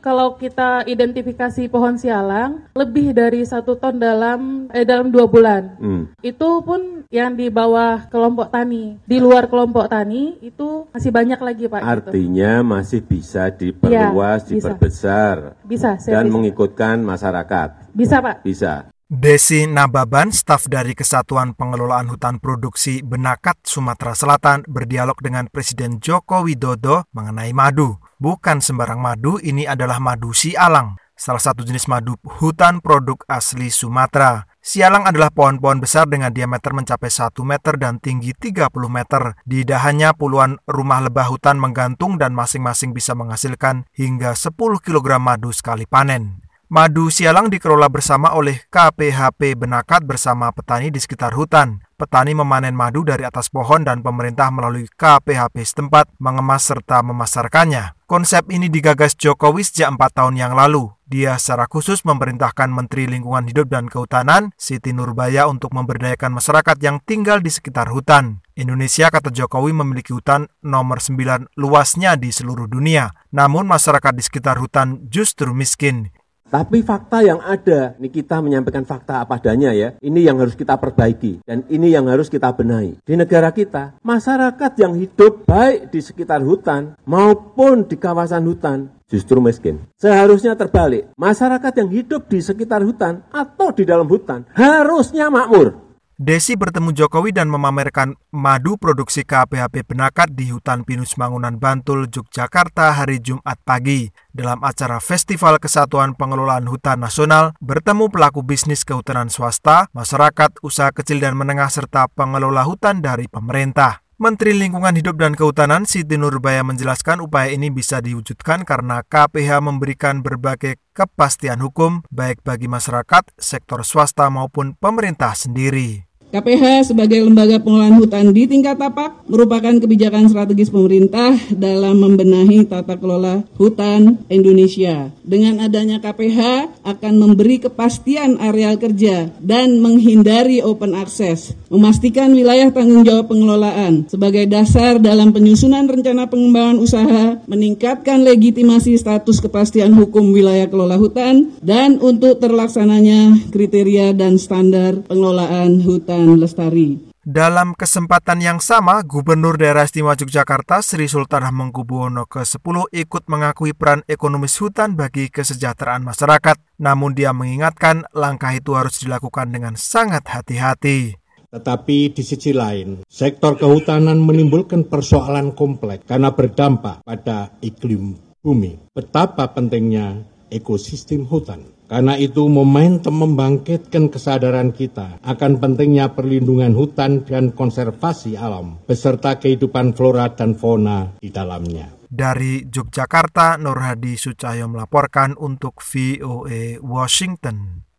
Kalau kita identifikasi pohon sialang, lebih dari 1 ton dalam 2 bulan. Itu pun yang di bawah kelompok tani. Di luar kelompok tani itu masih banyak lagi, Pak. Artinya masih bisa diperluas, diperbesar, bisa, dan mengikutkan masyarakat. Bisa, Pak. Bisa. Desi Nababan, staf dari Kesatuan Pengelolaan Hutan Produksi Benakat, Sumatera Selatan, berdialog dengan Presiden Joko Widodo mengenai madu. Bukan sembarang madu, ini adalah madu sialang, salah satu jenis madu hutan produk asli Sumatera. Sialang adalah pohon-pohon besar dengan diameter mencapai 1 meter dan tinggi 30 meter. Di dahannya puluhan rumah lebah hutan menggantung dan masing-masing bisa menghasilkan hingga 10 kg madu sekali panen. Madu sialang dikelola bersama oleh KPHP Benakat bersama petani di sekitar hutan. Petani memanen madu dari atas pohon dan pemerintah melalui KPHP setempat mengemas serta memasarkannya. Konsep ini digagas Jokowi sejak 4 tahun yang lalu. Dia secara khusus memerintahkan Menteri Lingkungan Hidup dan Kehutanan, Siti Nurbaya, untuk memberdayakan masyarakat yang tinggal di sekitar hutan. Indonesia, kata Jokowi, memiliki hutan nomor 9 luasnya di seluruh dunia. Namun masyarakat di sekitar hutan justru miskin. Tapi fakta yang ada, ini kita menyampaikan fakta apa adanya ya, ini yang harus kita perbaiki, dan ini yang harus kita benahi. Di negara kita, masyarakat yang hidup baik di sekitar hutan maupun di kawasan hutan justru miskin. Seharusnya terbalik, masyarakat yang hidup di sekitar hutan atau di dalam hutan harusnya makmur. Desi bertemu Jokowi dan memamerkan madu produksi KPHP Benakat di Hutan Pinus Mangunan Bantul, Yogyakarta hari Jumat pagi. Dalam acara Festival Kesatuan Pengelolaan Hutan Nasional, bertemu pelaku bisnis kehutanan swasta, masyarakat, usaha kecil dan menengah, serta pengelola hutan dari pemerintah. Menteri Lingkungan Hidup dan Kehutanan Siti Nurbaya menjelaskan upaya ini bisa diwujudkan karena KPH memberikan berbagai kepastian hukum baik bagi masyarakat, sektor swasta maupun pemerintah sendiri. KPH sebagai lembaga pengelolaan hutan di tingkat tapak merupakan kebijakan strategis pemerintah dalam membenahi tata kelola hutan Indonesia. Dengan adanya KPH akan memberi kepastian areal kerja dan menghindari open access, memastikan wilayah tanggung jawab pengelolaan sebagai dasar dalam penyusunan rencana pengembangan usaha, meningkatkan legitimasi status kepastian hukum wilayah kelola hutan, dan untuk terlaksananya kriteria dan standar pengelolaan hutan lestari. Dalam kesempatan yang sama, Gubernur Daerah Istimewa Yogyakarta Sri Sultan Hamengkubuwono ke-10 ikut mengakui peran ekonomis hutan bagi kesejahteraan masyarakat. Namun dia mengingatkan langkah itu harus dilakukan dengan sangat hati-hati. Tetapi di sisi lain, sektor kehutanan menimbulkan persoalan kompleks karena berdampak pada iklim bumi. Betapa pentingnya ekosistem hutan. Karena itu momentum membangkitkan kesadaran kita akan pentingnya perlindungan hutan dan konservasi alam beserta kehidupan flora dan fauna di dalamnya. Dari Yogyakarta, Nur Hadi Sucahyo melaporkan untuk VOA Washington.